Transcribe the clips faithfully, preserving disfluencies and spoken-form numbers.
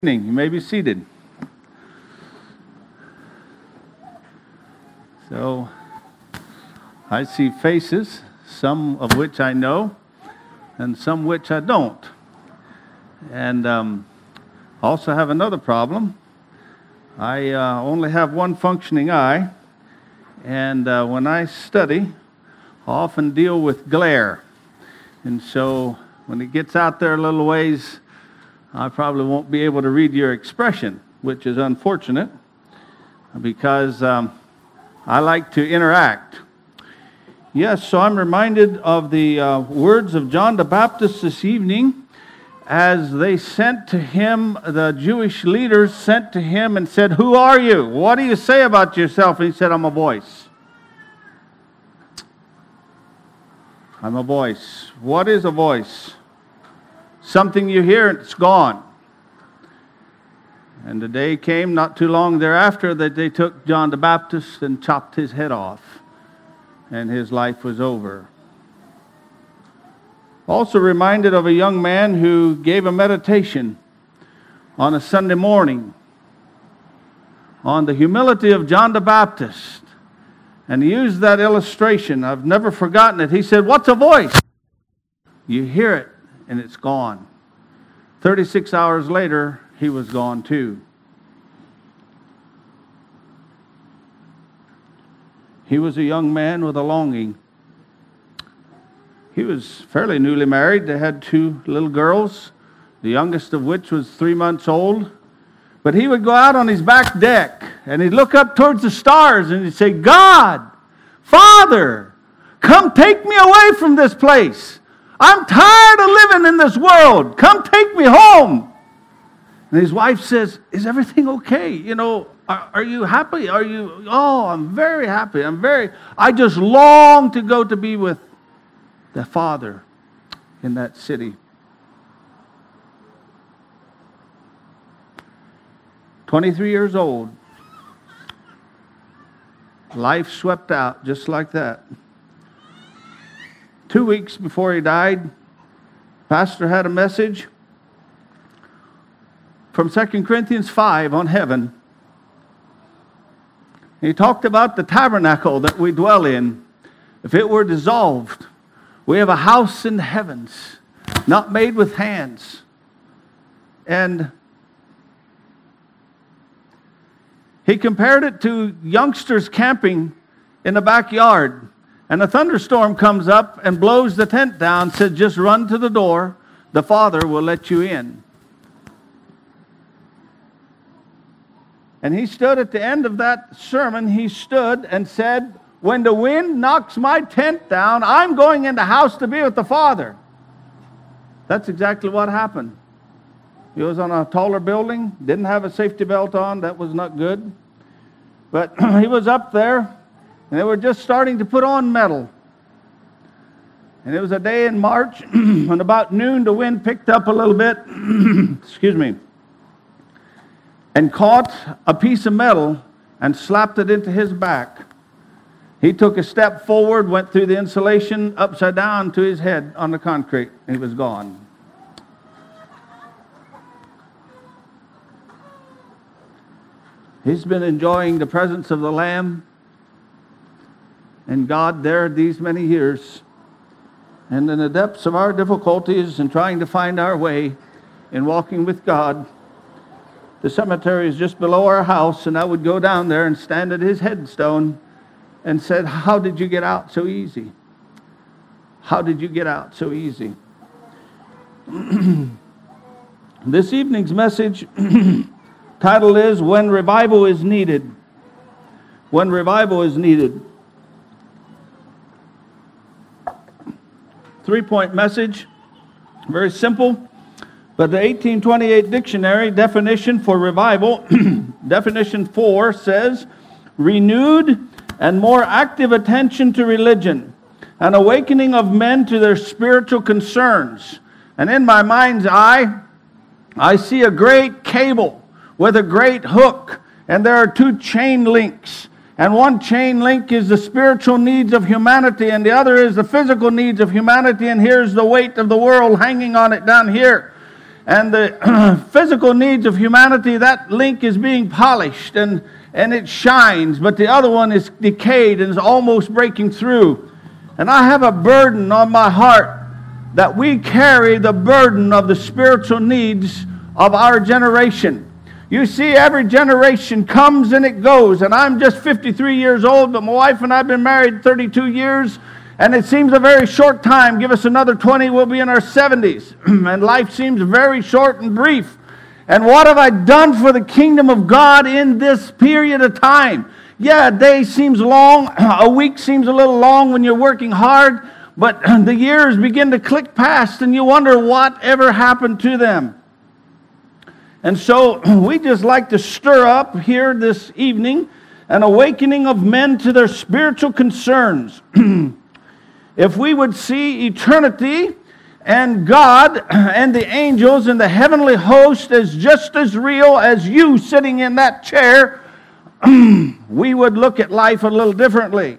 You may be seated. So, I see faces, some of which I know, and some which I don't. And um, also have another problem. I uh, only have one functioning eye, and uh, when I study, I often deal with glare. And so, when it gets out there a little ways, I probably won't be able to read your expression, which is unfortunate, because um, I like to interact. Yes, so I'm reminded of the uh, words of John the Baptist this evening, as they sent to him, the Jewish leaders sent to him and said, "Who are you? What do you say about yourself?" And he said, "I'm a voice." I'm a voice. What is a voice? Something you hear and it's gone. And the day came not too long thereafter that they took John the Baptist and chopped his head off, and his life was over. Also reminded of a young man who gave a meditation on a Sunday morning on the humility of John the Baptist. And he used that illustration. I've never forgotten it. He said, "What's a voice? You hear it, and it's gone." thirty-six hours later, he was gone too. He was a young man with a longing. He was fairly newly married. They had two little girls, the youngest of which was three months old. But he would go out on his back deck, and he'd look up towards the stars, and he'd say, "God, Father, come take me away from this place. I'm tired of living in this world. Come take me home." And his wife says, "Is everything okay? You know, are, are you happy? Are you, oh, I'm very happy. I'm very, I just long to go to be with the Father in that city." twenty-three years old. Life swept out just like that. Two weeks before he died, pastor had a message from Second Corinthians five on heaven. He talked about the tabernacle that we dwell in. If it were dissolved, we have a house in the heavens, not made with hands. And he compared it to youngsters camping in the backyard. And a thunderstorm comes up and blows the tent down, said, "Just run to the door. The Father will let you in." And he stood at the end of that sermon, he stood and said, "When the wind knocks my tent down, I'm going in the house to be with the Father." That's exactly what happened. He was on a taller building, didn't have a safety belt on. That was not good. But he was up there, and they were just starting to put on metal. And it was a day in March, and about noon the wind picked up a little bit, excuse me, and caught a piece of metal and slapped it into his back. He took a step forward, went through the insulation, upside down to his head on the concrete, and he was gone. He's been enjoying the presence of the Lamb and God there these many years. And in the depths of our difficulties and trying to find our way in walking with God, the cemetery is just below our house, and I would go down there and stand at his headstone and said, "How did you get out so easy? How did you get out so easy?" This evening's message title is "When Revival is Needed." When revival is needed. Three-point message, very simple. But the eighteen twenty-eight dictionary definition for revival, definition four says, renewed and more active attention to religion, an awakening of men to their spiritual concerns. And in my mind's eye, I see a great cable with a great hook, and there are two chain links. And one chain link is the spiritual needs of humanity, and the other is the physical needs of humanity, and here's the weight of the world hanging on it down here. and the physical needs of humanity, that link is being polished and, and it shines, but the other one is decayed and is almost breaking through. And I have a burden on my heart that we carry the burden of the spiritual needs of our generation. You see, every generation comes and it goes, and I'm just fifty-three years old, but my wife and I have been married thirty-two years, and it seems a very short time. Give us another twenty, we'll be in our seventies, and life seems very short and brief. And what have I done for the kingdom of God in this period of time? Yeah, a day seems long, a week seems a little long when you're working hard, but the years begin to click past, and you wonder what ever happened to them. And so we just like to stir up here this evening an awakening of men to their spiritual concerns. If we would see eternity and God and the angels and the heavenly host as just as real as you sitting in that chair, we would look at life a little differently.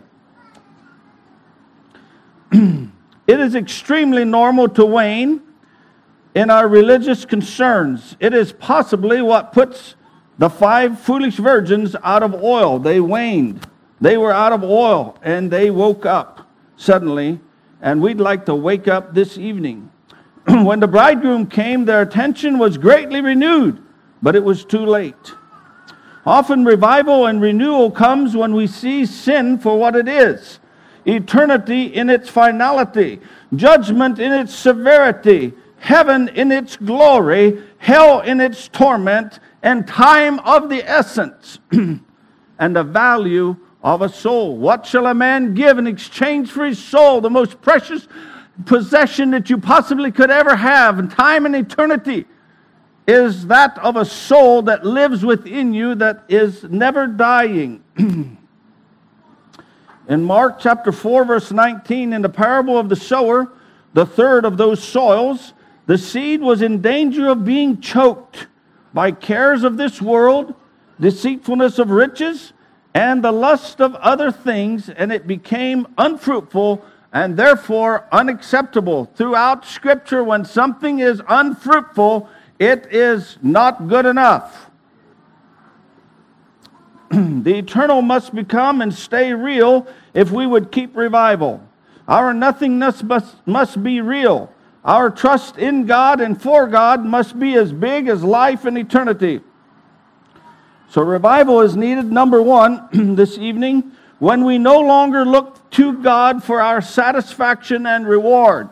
It is extremely normal to wane in our religious concerns. It is possibly what puts the five foolish virgins out of oil. They waned. They were out of oil, and they woke up suddenly, and we'd like to wake up this evening. When the bridegroom came, their attention was greatly renewed, but it was too late. Often revival and renewal comes when we see sin for what it is. Eternity in its finality, judgment in its severity, heaven in its glory, hell in its torment, and time of the essence, and the value of a soul. What shall a man give in exchange for his soul? The most precious possession that you possibly could ever have in time and eternity is that of a soul that lives within you, that is never dying. In Mark chapter four, verse nineteen, in the parable of the sower, the third of those soils, the seed was in danger of being choked by cares of this world, deceitfulness of riches, and the lust of other things, and it became unfruitful and therefore unacceptable. Throughout Scripture, when something is unfruitful, it is not good enough. The eternal must become and stay real if we would keep revival. Our nothingness must, must be real. Our trust in God and for God must be as big as life and eternity. So revival is needed, number one, this evening, when we no longer look to God for our satisfaction and reward.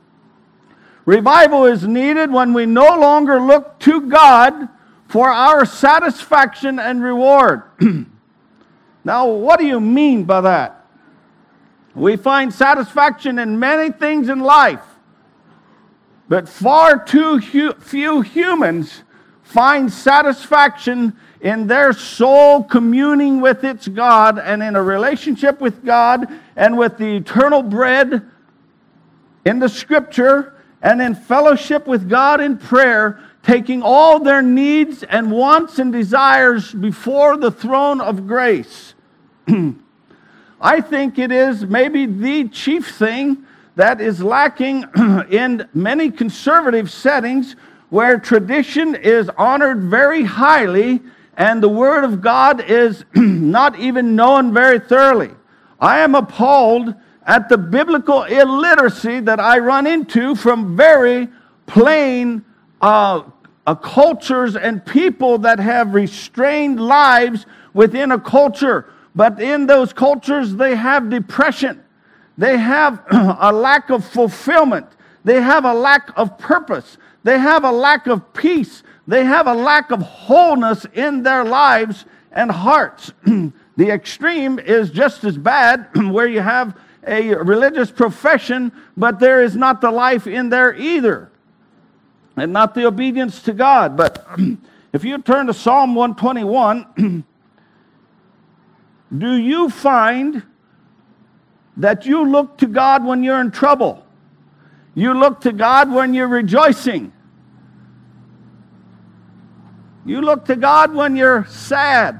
Revival is needed when we no longer look to God for our satisfaction and reward. Now, what do you mean by that? We find satisfaction in many things in life, but far too hu- few humans find satisfaction in their soul communing with its God and in a relationship with God and with the eternal bread in the Scripture and in fellowship with God in prayer, taking all their needs and wants and desires before the throne of grace. I think it is maybe the chief thing that is lacking in many conservative settings where tradition is honored very highly and the Word of God is not even known very thoroughly. I am appalled at the biblical illiteracy that I run into from very plain uh, uh, cultures and people that have restrained lives within a culture. But in those cultures, they have depression. They have a lack of fulfillment. They have a lack of purpose. They have a lack of peace. They have a lack of wholeness in their lives and hearts. The extreme is just as bad, where you have a religious profession, but there is not the life in there either, and not the obedience to God. But if you turn to Psalm one twenty-one, do you find that you look to God when you're in trouble? You look to God when you're rejoicing. You look to God when you're sad.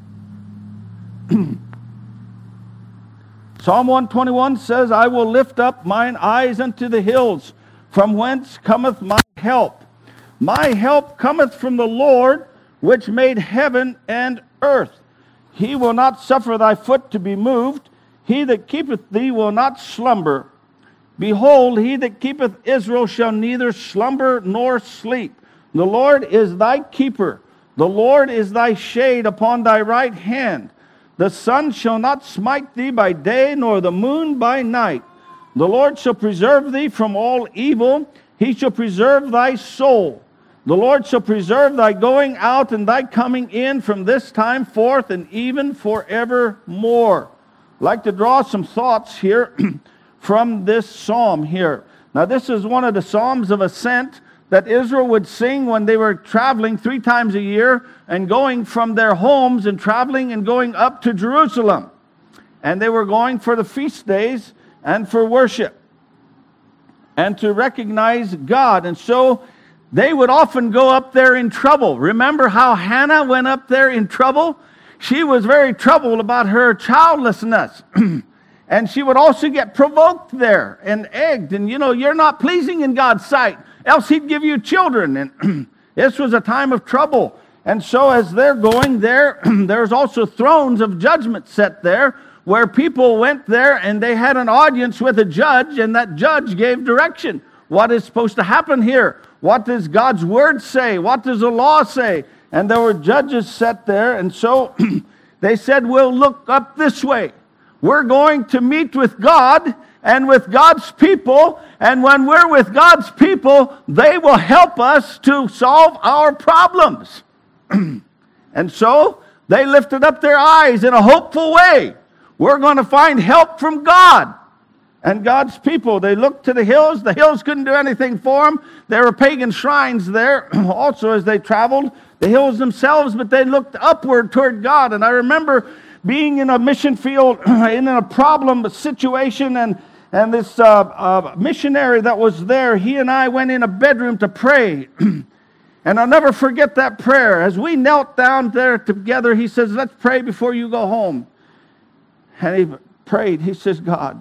Psalm one twenty-one says, I will lift up mine eyes unto the hills, from whence cometh my help. My help cometh from the Lord, which made heaven and earth. He will not suffer thy foot to be moved. He that keepeth thee will not slumber. Behold, he that keepeth Israel shall neither slumber nor sleep. The Lord is thy keeper. The Lord is thy shade upon thy right hand. The sun shall not smite thee by day, nor the moon by night. The Lord shall preserve thee from all evil. He shall preserve thy soul. The Lord shall preserve thy going out and thy coming in from this time forth and even forevermore. I'd like to draw some thoughts here from this psalm here. Now, this is one of the psalms of ascent that Israel would sing when they were traveling three times a year and going from their homes and traveling and going up to Jerusalem. And they were going for the feast days and for worship and to recognize God. And so they would often go up there in trouble. Remember how Hannah went up there in trouble? She was very troubled about her childlessness. And she would also get provoked there and egged. And, you know, you're not pleasing in God's sight, else he'd give you children. And this was a time of trouble. And so as they're going there, there's also thrones of judgment set there, where people went there and they had an audience with a judge, and that judge gave direction. What is supposed to happen here? What does God's word say? What does the law say? And there were judges set there, and so they said, we'll look up this way. We're going to meet with God and with God's people, and when we're with God's people, they will help us to solve our problems. And so they lifted up their eyes in a hopeful way. We're going to find help from God and God's people. They looked to the hills. The hills couldn't do anything for them. There were pagan shrines there also as they traveled, the hills themselves, but they looked upward toward God. And I remember being in a mission field in a problem situation, and, and this uh, uh, missionary that was there, he and I went in a bedroom to pray. And I'll never forget that prayer. As we knelt down there together, he says, let's pray before you go home. And he prayed. He says, God,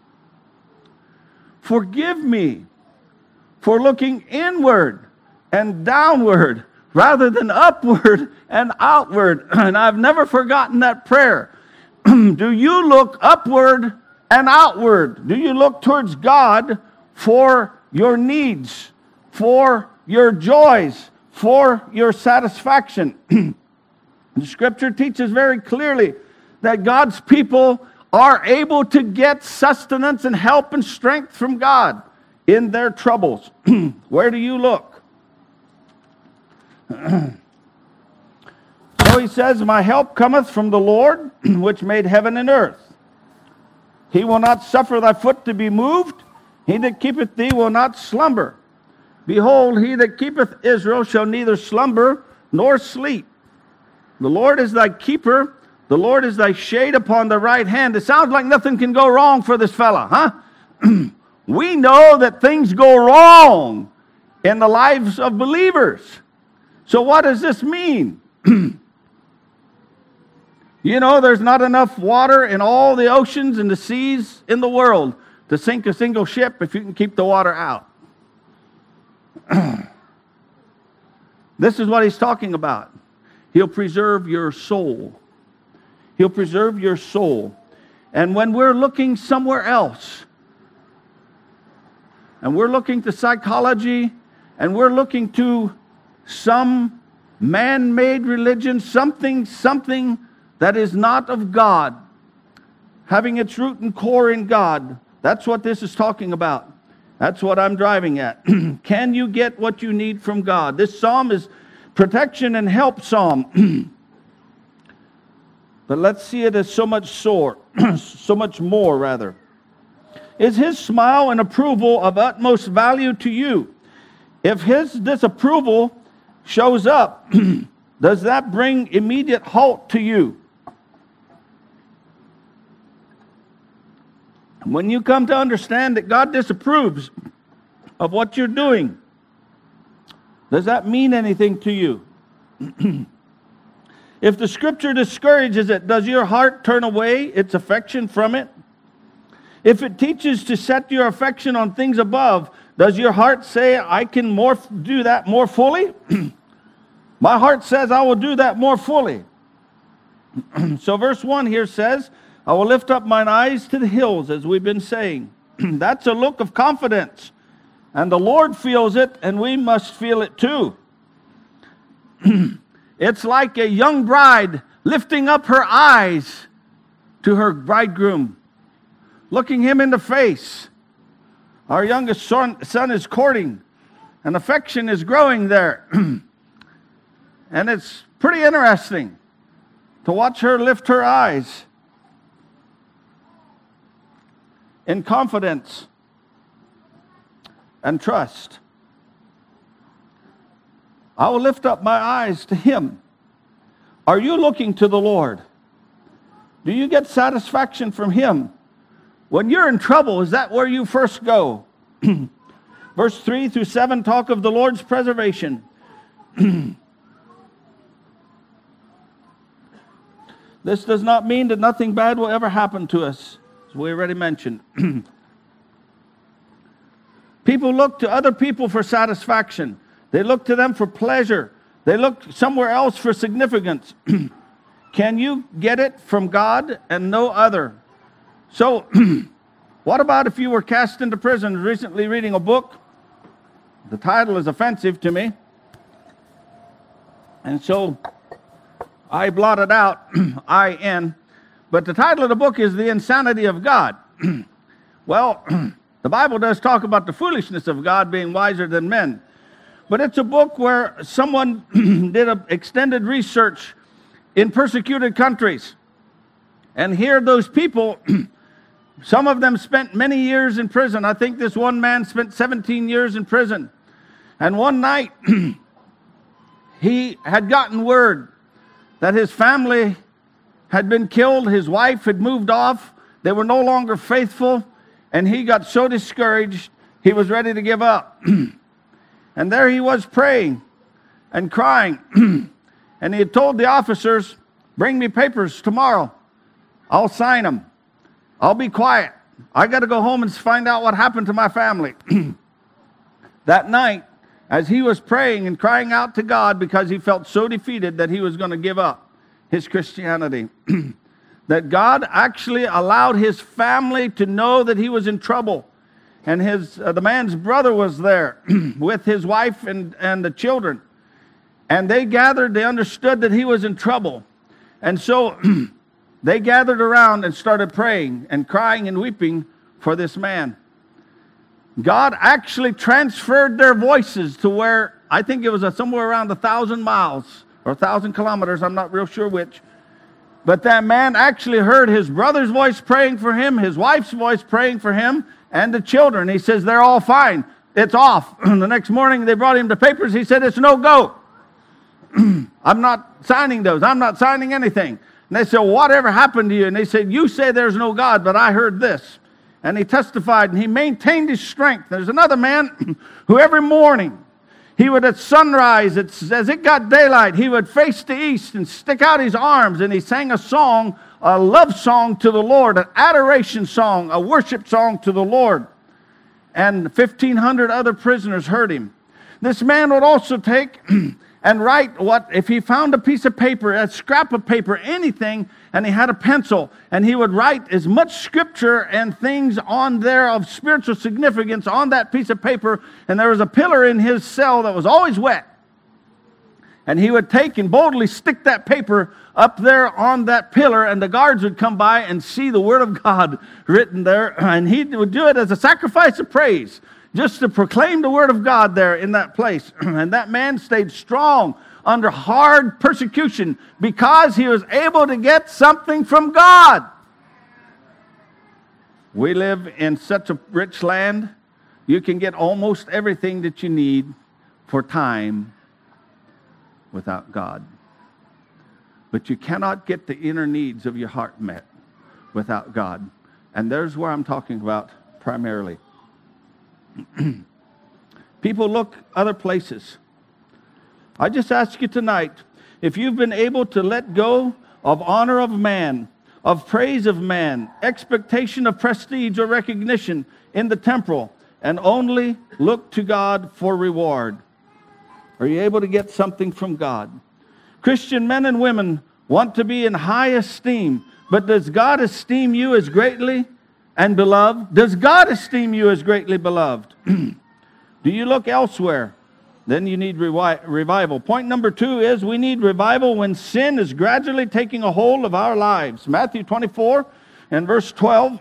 forgive me for looking inward and downward rather than upward and outward. And I've never forgotten that prayer. Do you look upward and outward? Do you look towards God for your needs, for your joys, for your satisfaction? The Scripture teaches very clearly that God's people are able to get sustenance and help and strength from God in their troubles. Where do you look? So he says, my help cometh from the Lord, which made heaven and earth. He will not suffer thy foot to be moved. He that keepeth thee will not slumber. Behold, he that keepeth Israel shall neither slumber nor sleep. The Lord is thy keeper. The Lord is thy shade upon the right hand. It sounds like nothing can go wrong for this fella, huh? We know that things go wrong in the lives of believers. So what does this mean? You know, there's not enough water in all the oceans and the seas in the world to sink a single ship if you can keep the water out. This is what he's talking about. He'll preserve your soul. He'll preserve your soul. And when we're looking somewhere else, and we're looking to psychology, and we're looking to some man-made religion, something, something that is not of God, having its root and core in God, that's what this is talking about. That's what I'm driving at. Can you get what you need from God? This psalm is protection and help psalm. But let's see it as so much sore, so much more rather. Is his smile and approval of utmost value to you? If his disapproval shows up, does that bring immediate halt to you? When you come to understand that God disapproves of what you're doing, does that mean anything to you? If the Scripture discourages it, does your heart turn away its affection from it? If it teaches to set your affection on things above, Does your heart say, I can more do that more fully? My heart says, I will do that more fully. So verse one here says, I will lift up mine eyes to the hills, as we've been saying. That's a look of confidence. And the Lord feels it, and we must feel it too. It's like a young bride lifting up her eyes to her bridegroom, looking him in the face. Our youngest son, son is courting, and affection is growing there. And it's pretty interesting to watch her lift her eyes in confidence and trust. I will lift up my eyes to him. Are you looking to the Lord? Do you get satisfaction from him? When you're in trouble, is that where you first go? Verse three through seven talk of the Lord's preservation. This does not mean that nothing bad will ever happen to us, as we already mentioned. People look to other people for satisfaction. They look to them for pleasure. They look somewhere else for significance. Can you get it from God and no other? So, what about if you were cast into prison recently reading a book? The title is offensive to me. And so, I blotted out I N. But the title of the book is The Insanity of God. Well, the Bible does talk about the foolishness of God being wiser than men. But it's a book where someone did an extended research in persecuted countries. And here those people, some of them spent many years in prison. I think this one man spent seventeen years in prison. And one night, he had gotten word that his family had been killed. His wife had moved off. They were no longer faithful. And he got so discouraged, he was ready to give up. And there he was praying and crying. And he had told the officers, bring me papers tomorrow. I'll sign them. I'll be quiet. I got to go home and find out what happened to my family. That night, as he was praying and crying out to God because he felt so defeated that he was going to give up his Christianity, that God actually allowed his family to know that he was in trouble. And his uh, the man's brother was there with his wife and, and the children. And they gathered, they understood that he was in trouble. And so they gathered around and started praying and crying and weeping for this man. God actually transferred their voices to where, I think it was a, somewhere around a thousand miles or a thousand kilometers, I'm not real sure which. But that man actually heard his brother's voice praying for him, his wife's voice praying for him, and the children. He says, they're all fine. It's off. The next morning they brought him the papers. He said, it's no go. I'm not signing those. I'm not signing anything. And they said, whatever happened to you? And they said, you say there's no God, but I heard this. And he testified, and he maintained his strength. There's another man who every morning, he would at sunrise, it's, as it got daylight, he would face the east and stick out his arms, and he sang a song, a love song to the Lord, an adoration song, a worship song to the Lord. And fifteen hundred other prisoners heard him. This man would also take and write what, if he found a piece of paper, a scrap of paper, anything, and he had a pencil, and he would write as much scripture and things on there of spiritual significance on that piece of paper, and there was a pillar in his cell that was always wet. And he would take and boldly stick that paper up there on that pillar, and the guards would come by and see the Word of God written there, and he would do it as a sacrifice of praise, just to proclaim the Word of God there in that place. And that man stayed strong under hard persecution because he was able to get something from God. We live in such a rich land, you can get almost everything that you need for time without God. But you cannot get the inner needs of your heart met without God. And there's where I'm talking about primarily. People look other places. I just ask you tonight, if you've been able to let go of honor of man, of praise of man, expectation of prestige or recognition in the temporal, and only look to God for reward? Are you able to get something from God? Christian men and women want to be in high esteem, but does God esteem you as greatly and beloved? Does God esteem you as greatly beloved? Do you look elsewhere? Then you need revi- revival. Point number two is we need revival when sin is gradually taking a hold of our lives. Matthew twenty-four and verse twelve.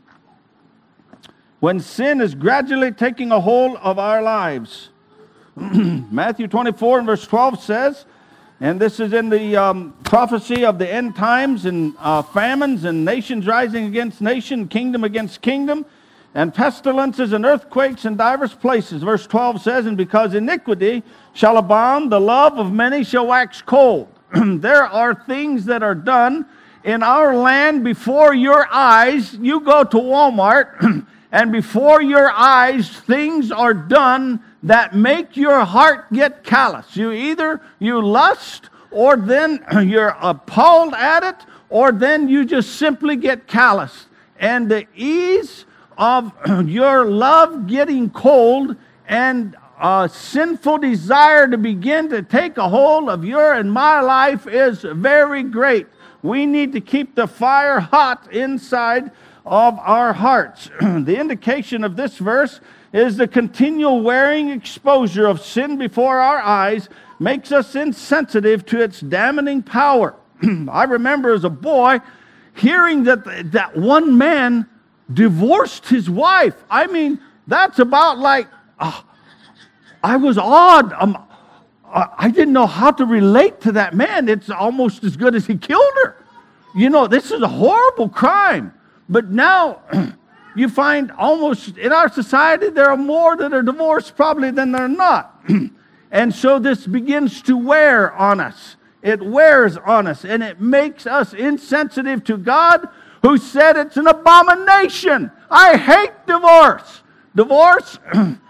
When sin is gradually taking a hold of our lives. Matthew twenty-four and verse twelve says, and this is in the um, prophecy of the end times and uh, famines and nations rising against nation, kingdom against kingdom, and pestilences and earthquakes in divers places. Verse twelve says, and because iniquity shall abound, the love of many shall wax cold. There are things that are done in our land before your eyes. You go to Walmart, and before your eyes, things are done that make your heart get callous. You either you lust, or then you're appalled at it, or then you just simply get callous. And the ease of your love getting cold and a sinful desire to begin to take a hold of your and my life is very great. We need to keep the fire hot inside of our hearts. The indication of this verse is the continual wearing exposure of sin before our eyes makes us insensitive to its damning power. I remember as a boy hearing that that one man divorced his wife. I mean, that's about like, uh, I was awed. Um, I didn't know how to relate to that man. It's almost as good as he killed her. You know, this is a horrible crime. But now, you find almost in our society, there are more that are divorced probably than there are not. And so this begins to wear on us. It wears on us, and it makes us insensitive to God, who said it's an abomination. I hate divorce. Divorce,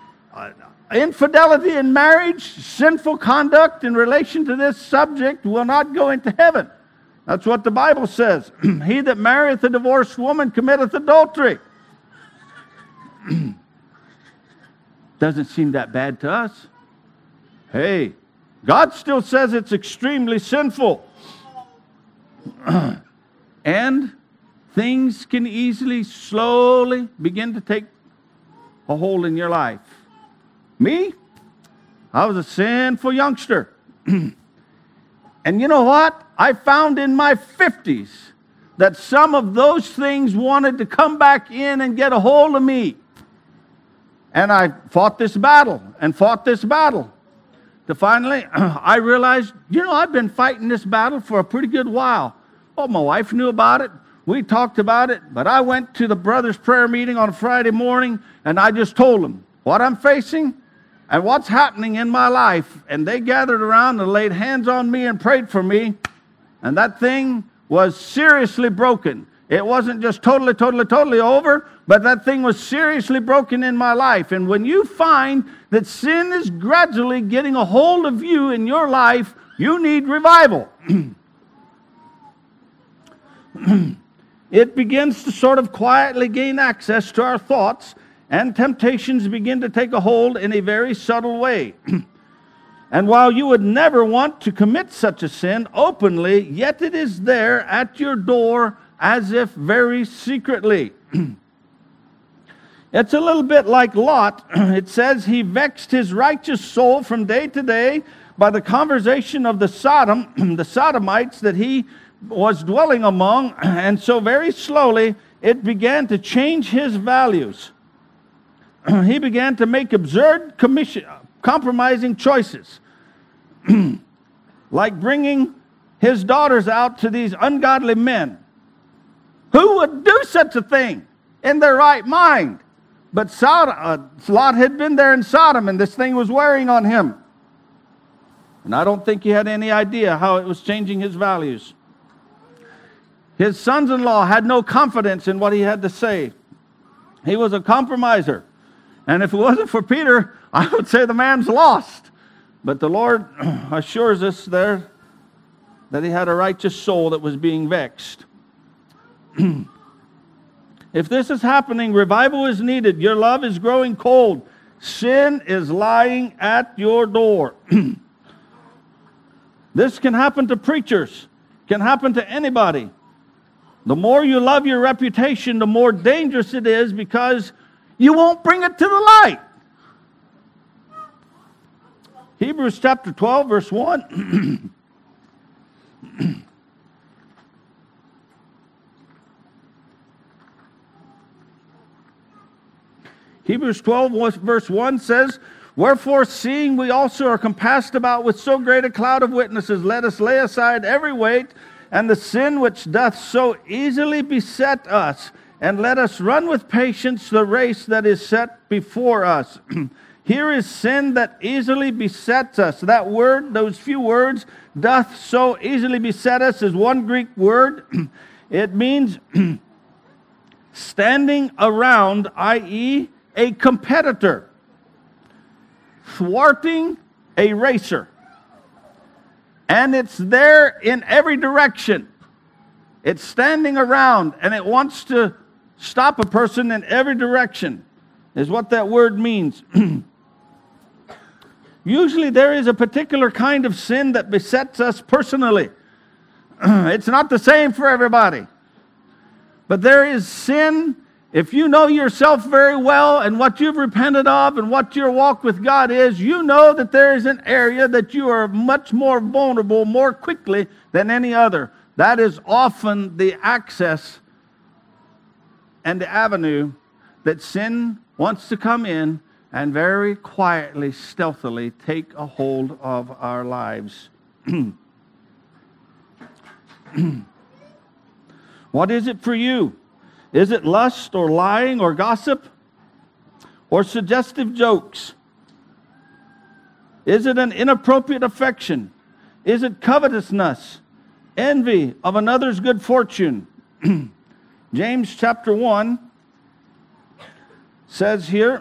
infidelity in marriage, sinful conduct in relation to this subject will not go into heaven. That's what the Bible says. He that marrieth a divorced woman committeth adultery. Doesn't seem that bad to us. Hey, God still says it's extremely sinful. And things can easily, slowly begin to take a hold in your life. Me? I was a sinful youngster. And you know what? I found in my fifties that some of those things wanted to come back in and get a hold of me. And I fought this battle and fought this battle. To finally, I realized, you know, I've been fighting this battle for a pretty good while. Oh, my wife knew about it. We talked about it. But I went to the brothers' prayer meeting on Friday morning, and I just told them what I'm facing and what's happening in my life. And they gathered around and laid hands on me and prayed for me. And that thing was seriously broken. It wasn't just totally, totally, totally over, but that thing was seriously broken in my life. And when you find that sin is gradually getting a hold of you in your life, you need revival. It begins to sort of quietly gain access to our thoughts, and temptations begin to take a hold in a very subtle way. And while you would never want to commit such a sin openly, yet it is there at your door as if very secretly. It's a little bit like Lot. It says he vexed his righteous soul from day to day by the conversation of the Sodom, the Sodomites that he was dwelling among, and so very slowly it began to change his values. He began to make absurd commission, compromising choices, like bringing his daughters out to these ungodly men. Who would do such a thing in their right mind? But Sodom, uh, Lot had been there in Sodom, and this thing was wearing on him. And I don't think he had any idea how it was changing his values. His sons-in-law had no confidence in what he had to say. He was a compromiser. And if it wasn't for Peter, I would say the man's lost. But the Lord assures us there that he had a righteous soul that was being vexed. If this is happening, revival is needed. Your love is growing cold. Sin is lying at your door. This can happen to preachers, can happen to anybody. The more you love your reputation, the more dangerous it is because you won't bring it to the light. Hebrews chapter twelve, verse one. Hebrews twelve, verse one says, "Wherefore, seeing we also are compassed about with so great a cloud of witnesses, let us lay aside every weight and the sin which doth so easily beset us, and let us run with patience the race that is set before us." Here is sin that easily besets us. That word, those few words, doth so easily beset us, is one Greek word. It means standing around, that is, a competitor, thwarting a racer. And it's there in every direction. It's standing around and it wants to stop a person in every direction, is what that word means. Usually there is a particular kind of sin that besets us personally. It's not the same for everybody. But there is sin, if you know yourself very well and what you've repented of and what your walk with God is, you know that there is an area that you are much more vulnerable more quickly than any other. That is often the access and the avenue that sin wants to come in and very quietly, stealthily take a hold of our lives. What is it for you? Is it lust or lying or gossip or suggestive jokes? Is it an inappropriate affection? Is it covetousness, envy of another's good fortune? James chapter one says here,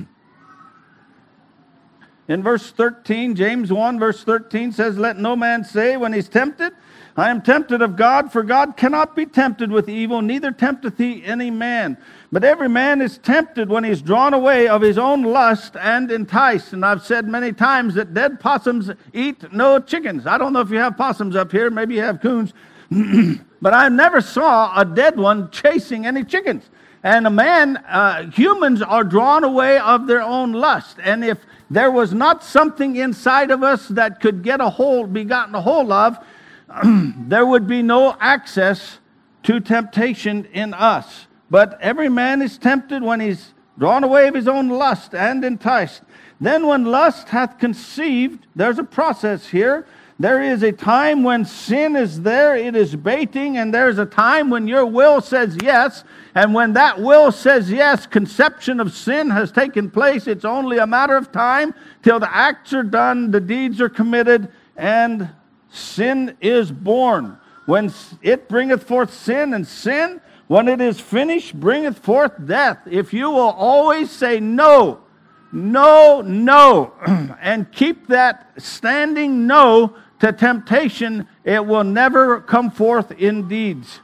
in verse thirteen, James one verse thirteen says, "Let no man say when he's tempted, I am tempted of God, for God cannot be tempted with evil, neither tempteth he any man. But every man is tempted when he's drawn away of his own lust and enticed." And I've said many times that dead possums eat no chickens. I don't know if you have possums up here, maybe you have coons, but I never saw a dead one chasing any chickens. And a man, uh, humans are drawn away of their own lust. And if there was not something inside of us that could get a hold, be gotten a hold of, there would be no access to temptation in us. But every man is tempted when he's drawn away of his own lust and enticed. Then when lust hath conceived, there's a process here. There is a time when sin is there, it is baiting, and there's a time when your will says yes. And when that will says yes, conception of sin has taken place. It's only a matter of time till the acts are done, the deeds are committed, and sin is born. When it bringeth forth sin, and sin, when it is finished, bringeth forth death. If you will always say no, no, no, and keep that standing no to temptation, it will never come forth in deeds.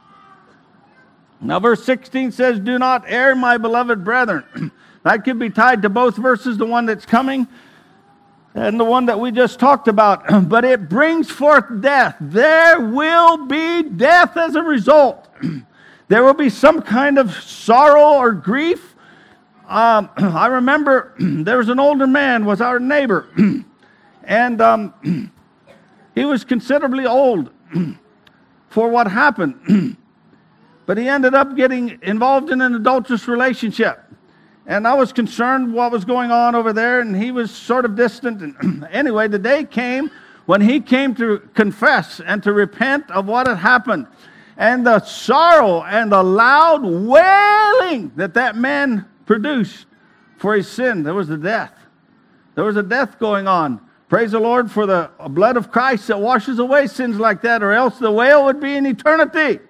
Now verse sixteen says, "Do not err, my beloved brethren." That could be tied to both verses, the one that's coming and the one that we just talked about. But it brings forth death. There will be death as a result. There will be some kind of sorrow or grief. Um, I remember there was an older man, was our neighbor, and um, he was considerably old for what happened. But he ended up getting involved in an adulterous relationship. And I was concerned what was going on over there, and he was sort of distant. And anyway, the day came when he came to confess and to repent of what had happened. And the sorrow and the loud wailing that that man produced for his sin, there was a death. There was a death going on. Praise the Lord for the blood of Christ that washes away sins like that, or else the wail would be in eternity.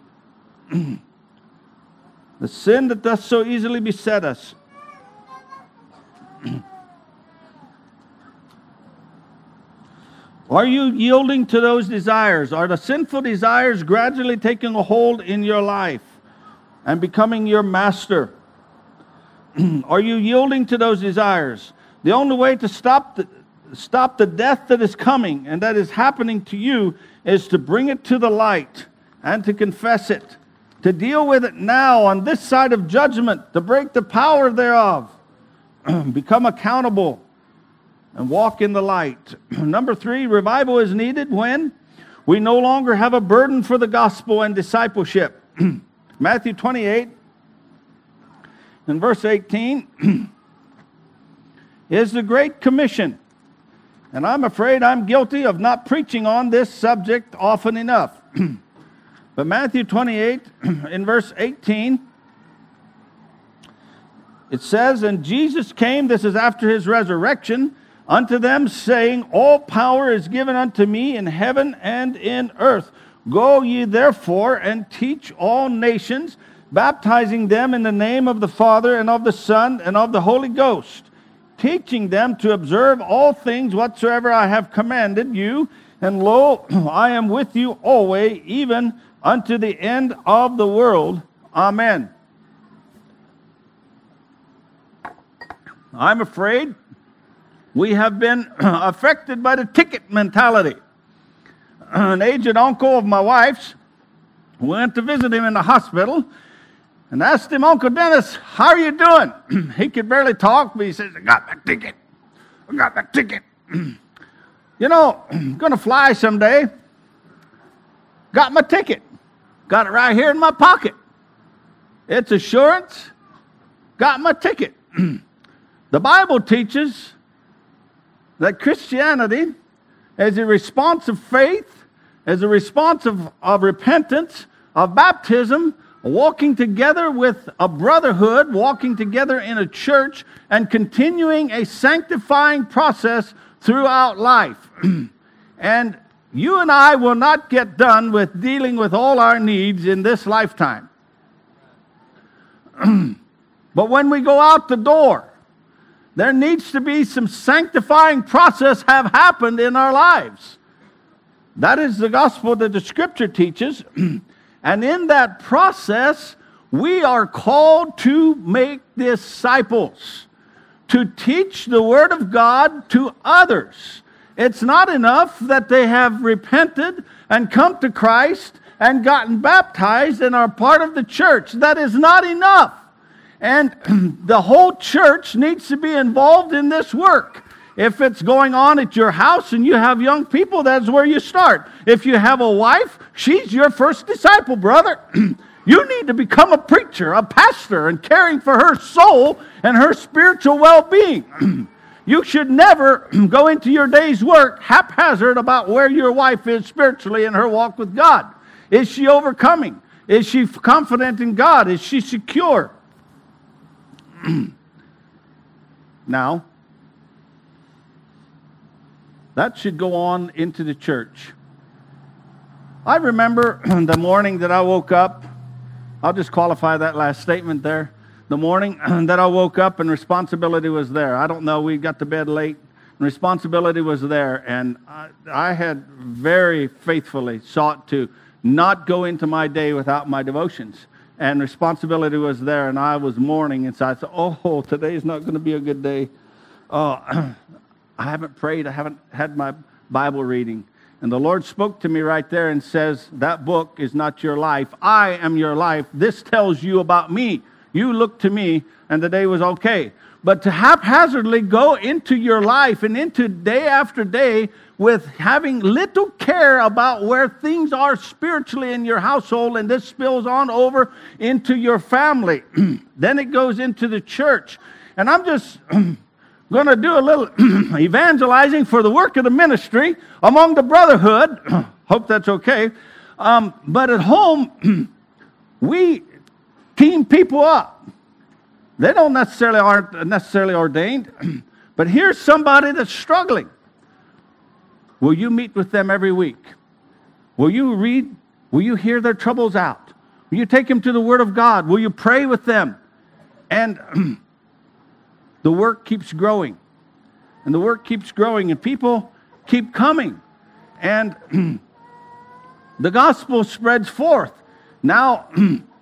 The sin that does so easily beset us. Are you yielding to those desires? Are the sinful desires gradually taking a hold in your life? and becoming your master? Are you yielding to those desires? The only way to stop the, stop the death that is coming and that is happening to you is to bring it to the light and to confess it, to deal with it now on this side of judgment, to break the power thereof, become accountable, and walk in the light. Number three, revival is needed when we no longer have a burden for the gospel and discipleship. Matthew twenty-eight and verse eighteen is the Great Commission. And I'm afraid I'm guilty of not preaching on this subject often enough. But Matthew twenty-eight in verse eighteen, it says, "And Jesus came," this is after his resurrection, "unto them, saying, All power is given unto me in heaven and in earth. Go ye therefore and teach all nations, baptizing them in the name of the Father and of the Son and of the Holy Ghost, teaching them to observe all things whatsoever I have commanded you. And lo, I am with you always, even unto the end of the world. Amen." I'm afraid we have been affected by the ticket mentality. An aged uncle of my wife's went to visit him in the hospital and asked him, "Uncle Dennis, how are you doing?" He could barely talk, but he says, "I got my ticket. I got my ticket. You know, I'm going to fly someday. Got my ticket. Got it right here in my pocket. It's assurance. Got my ticket." The Bible teaches that Christianity is a response of faith, is a response of, of repentance, of baptism, walking together with a brotherhood, walking together in a church, and continuing a sanctifying process throughout life. And you and I will not get done with dealing with all our needs in this lifetime. But when we go out the door, there needs to be some sanctifying process have happened in our lives. That is the gospel that the Scripture teaches. And in that process, we are called to make disciples, to teach the Word of God to others. It's not enough that they have repented and come to Christ and gotten baptized and are part of the church. That is not enough. And the whole church needs to be involved in this work. If it's going on at your house and you have young people, that's where you start. If you have a wife, she's your first disciple, brother. You need to become a preacher, a pastor, and caring for her soul and her spiritual well-being. You should never go into your day's work haphazard about where your wife is spiritually in her walk with God. Is she overcoming? Is she confident in God? Is she secure? Now, that should go on into the church. I remember the morning that I woke up, I'll just qualify that last statement there. The morning that I woke up and responsibility was there. I don't know, we got to bed late, and responsibility was there. And I, I had very faithfully sought to not go into my day without my devotions. And responsibility was there, and I was mourning. And so I thought, oh, today's not going to be a good day. Oh, I haven't prayed. I haven't had my Bible reading. And the Lord spoke to me right there and says, that book is not your life. I am your life. This tells you about me. You look to me, and the day was okay. But to haphazardly go into your life and into day after day with having little care about where things are spiritually in your household, and this spills on over into your family. Then it goes into the church. And I'm just going to do a little evangelizing for the work of the ministry among the brotherhood. Hope that's okay. Um, but at home, we team people up. They don't necessarily aren't necessarily ordained, but here's somebody that's struggling. Will you meet with them every week? Will you read? Will you hear their troubles out? Will you take them to the Word of God? Will you pray with them? And the work keeps growing. And the work keeps growing, and people keep coming. And the gospel spreads forth. Now,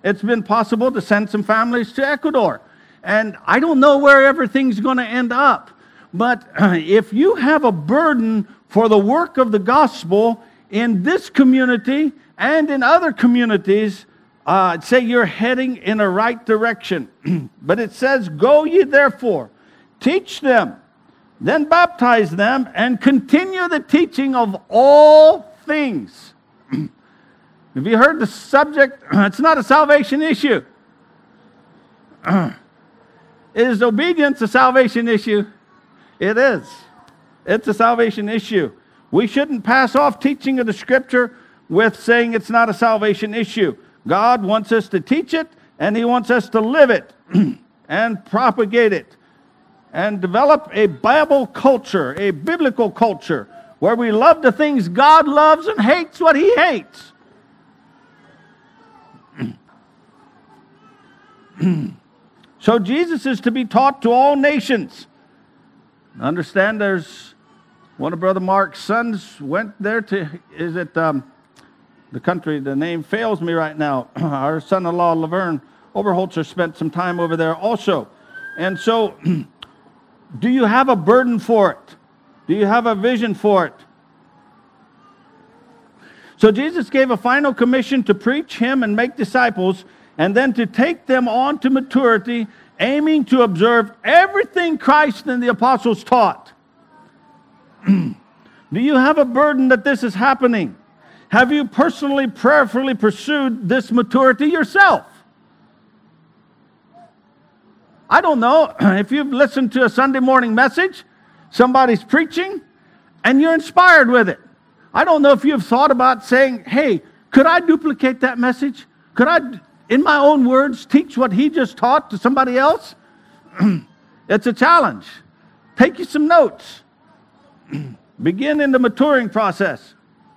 it's been possible to send some families to Ecuador. And I don't know where everything's going to end up. But if you have a burden for the work of the gospel in this community and in other communities, uh, say you're heading in a right direction. But it says, go ye therefore, teach them, then baptize them, and continue the teaching of all things. Have you heard the subject? It's not a salvation issue. Is obedience a salvation issue? It is. It's a salvation issue. We shouldn't pass off teaching of the Scripture with saying it's not a salvation issue. God wants us to teach it, and He wants us to live it and propagate it and develop a Bible culture, a biblical culture, where we love the things God loves and hates what He hates. So Jesus is to be taught to all nations. Understand, there's one of Brother Mark's sons went there to, is it um, the country, the name fails me right now. Our son-in-law, Laverne Oberholzer, spent some time over there also. And so, do you have a burden for it? Do you have a vision for it? So Jesus gave a final commission to preach Him and make disciples, and then to take them on to maturity, aiming to observe everything Christ and the apostles taught. Do you have a burden that this is happening? Have you personally, prayerfully pursued this maturity yourself? I don't know if you've listened to a Sunday morning message, somebody's preaching, and you're inspired with it. I don't know if you've thought about saying, hey, could I duplicate that message? Could I, in my own words, teach what he just taught to somebody else? It's a challenge. Take you some notes. Begin in the maturing process.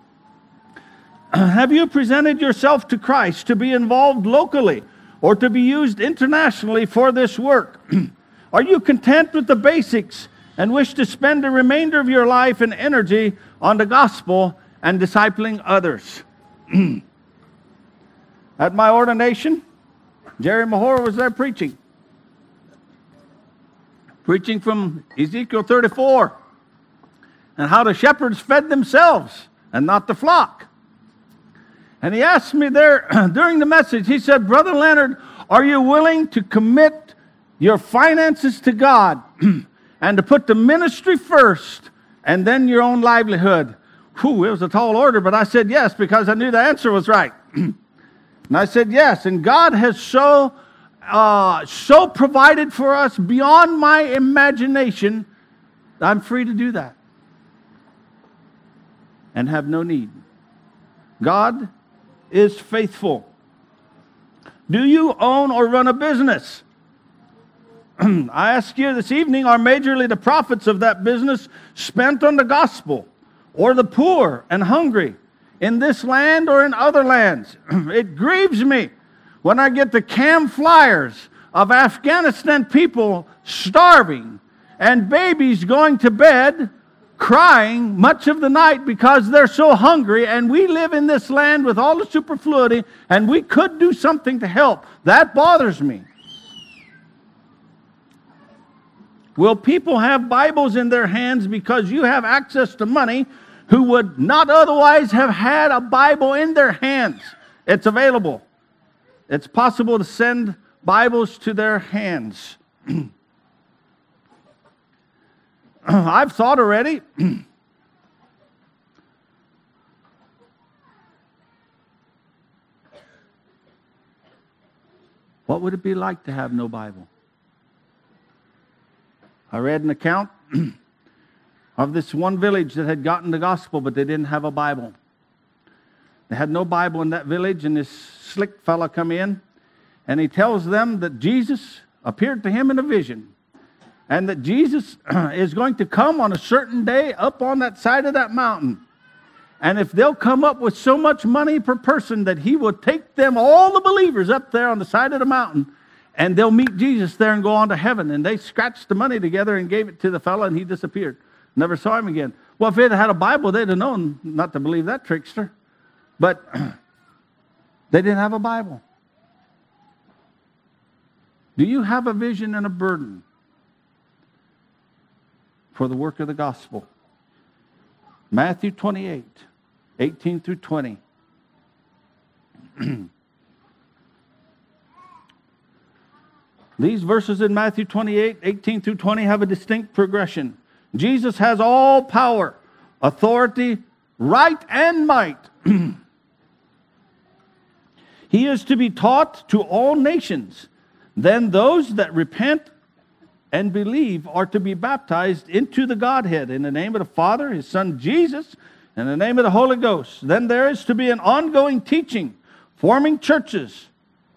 Have you presented yourself to Christ to be involved locally or to be used internationally for this work? Are you content with the basics and wish to spend the remainder of your life and energy on the gospel and discipling others? At my ordination, Jerry Mahora was there preaching. Preaching from Ezekiel thirty-four. And how the shepherds fed themselves and not the flock. And he asked me there during the message, he said, Brother Leonard, are you willing to commit your finances to God and to put the ministry first and then your own livelihood? Whew, it was a tall order, but I said yes because I knew the answer was right. And I said yes, and God has so, uh, so provided for us beyond my imagination, I'm free to do that and have no need. God is faithful. Do you own or run a business? I ask you this evening, are majorly the profits of that business spent on the gospel or the poor and hungry in this land or in other lands? It grieves me when I get the cam flyers of Afghanistan people starving and babies going to bed crying much of the night because they're so hungry, and we live in this land with all the superfluity, and we could do something to help. That bothers me. Will people have Bibles in their hands because you have access to money who would not otherwise have had a Bible in their hands? It's available. It's possible to send Bibles to their hands. I've thought already. What would it be like to have no Bible? I read an account of this one village that had gotten the gospel, but they didn't have a Bible. They had no Bible in that village, and this slick fella come in, and he tells them that Jesus appeared to him in a vision. And that Jesus is going to come on a certain day up on that side of that mountain. And if they'll come up with so much money per person that he will take them, all the believers up there on the side of the mountain, and they'll meet Jesus there and go on to heaven. And they scratched the money together and gave it to the fellow, and he disappeared. Never saw him again. Well, if they'd had a Bible, they'd have known not to believe that trickster. But they didn't have a Bible. Do you have a vision and a burden for the work of the gospel? Matthew twenty-eight, eighteen through twenty. These verses in Matthew twenty-eight, eighteen through twenty have a distinct progression. Jesus has all power, authority, right, and might. He is to be taught to all nations. Then those that repent and believe are to be baptized into the Godhead in the name of the Father, His Son Jesus, and in the name of the Holy Ghost. Then there is to be an ongoing teaching, forming churches,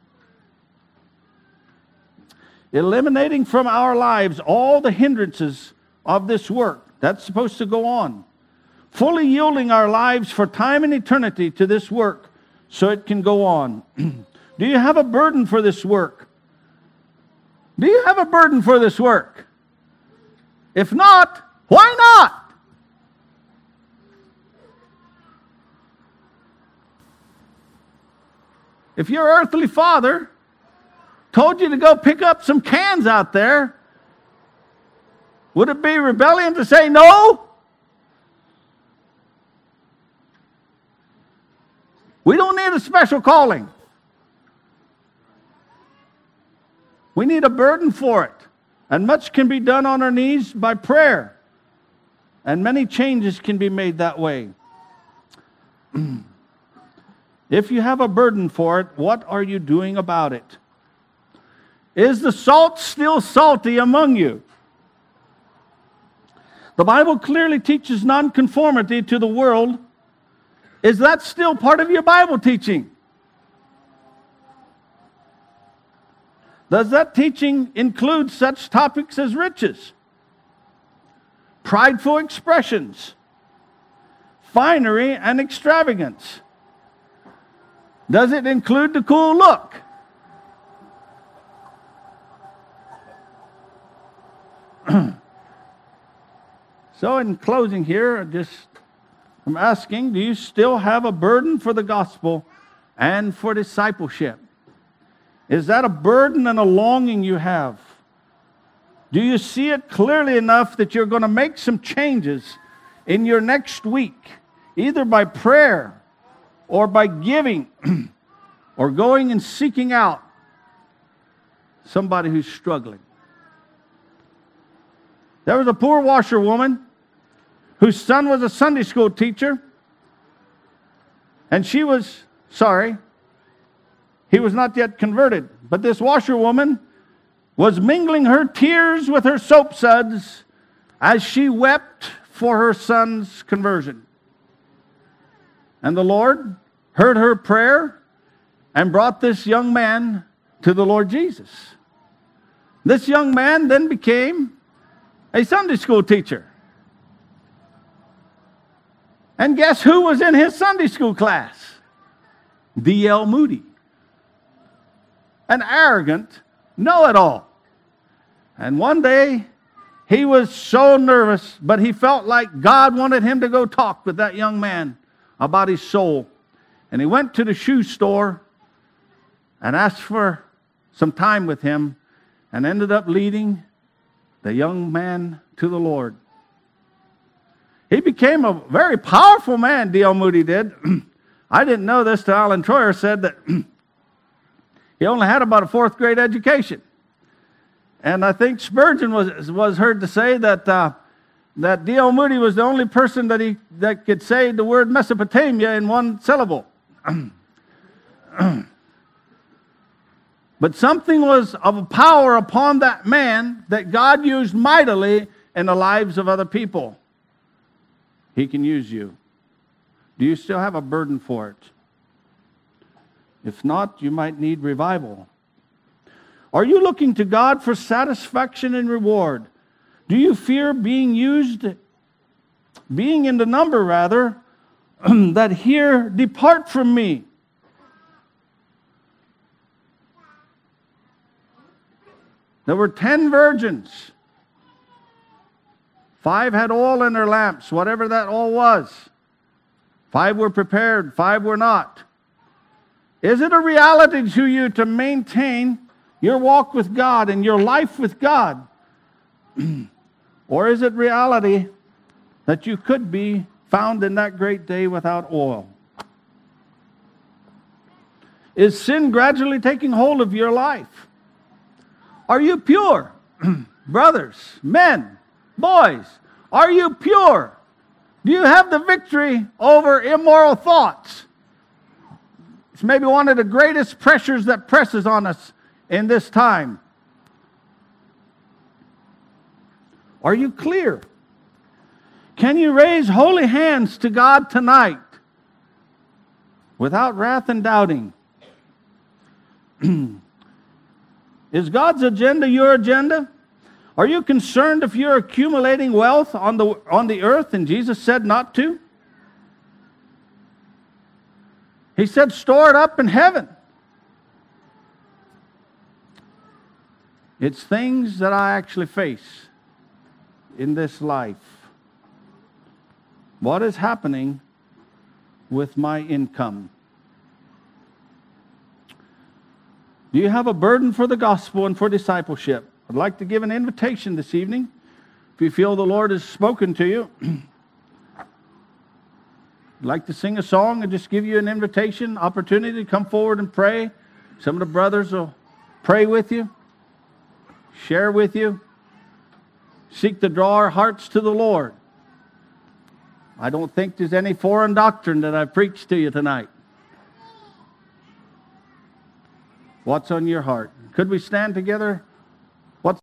eliminating from our lives all the hindrances of this work. That's supposed to go on. Fully yielding our lives for time and eternity to this work so it can go on. Do you have a burden for this work? Do you have a burden for this work? If not, why not? If your earthly father told you to go pick up some cans out there, would it be rebellion to say no? We don't need a special calling. We need a burden for it. And much can be done on our knees by prayer. And many changes can be made that way. If you have a burden for it, what are you doing about it? Is the salt still salty among you? The Bible clearly teaches nonconformity to the world. Is that still part of your Bible teaching? Does that teaching include such topics as riches, prideful expressions, finery and extravagance? Does it include the cool look? So in closing here, just I'm asking, do you still have a burden for the gospel and for discipleship? Is that a burden and a longing you have? Do you see it clearly enough that you're going to make some changes in your next week, either by prayer or by giving or going and seeking out somebody who's struggling? There was a poor washerwoman whose son was a Sunday school teacher, and she was, sorry, he was not yet converted, but this washerwoman was mingling her tears with her soap suds as she wept for her son's conversion. And the Lord heard her prayer and brought this young man to the Lord Jesus. This young man then became a Sunday school teacher. And guess who was in his Sunday school class? D L Moody. An arrogant know-it-all. And one day, he was so nervous, but he felt like God wanted him to go talk with that young man about his soul. And he went to the shoe store and asked for some time with him and ended up leading the young man to the Lord. He became a very powerful man, D L Moody did. I didn't know this till Alan Troyer said that he only had about a fourth grade education. And I think Spurgeon was was heard to say that uh, that D L Moody was the only person that he that could say the word Mesopotamia in one syllable. But something was of a power upon that man that God used mightily in the lives of other people. He can use you. Do you still have a burden for it? If not, you might need revival. Are you looking to God for satisfaction and reward? Do you fear being used, being in the number rather, that hear, "Depart from me"? There were ten virgins. Five had oil in their lamps, whatever that oil was. Five were prepared, five were not. Is it a reality to you to maintain your walk with God and your life with God? Or is it reality that you could be found in that great day without oil? Is sin gradually taking hold of your life? Are you pure? Brothers, men, boys, are you pure? Do you have the victory over immoral thoughts? It's maybe one of the greatest pressures that presses on us in this time. Are you clear? Can you raise holy hands to God tonight without wrath and doubting? Is God's agenda your agenda? Are you concerned if you're accumulating wealth on the, on the earth and Jesus said not to? He said, store it up in heaven. It's things that I actually face in this life. What is happening with my income? Do you have a burden for the gospel and for discipleship? I'd like to give an invitation this evening. If you feel the Lord has spoken to you, I'd like to sing a song and just give you an invitation, opportunity to come forward and pray. Some of the brothers will pray with you, share with you, seek to draw our hearts to the Lord. I don't think there's any foreign doctrine that I've preached to you tonight. What's on your heart? Could we stand together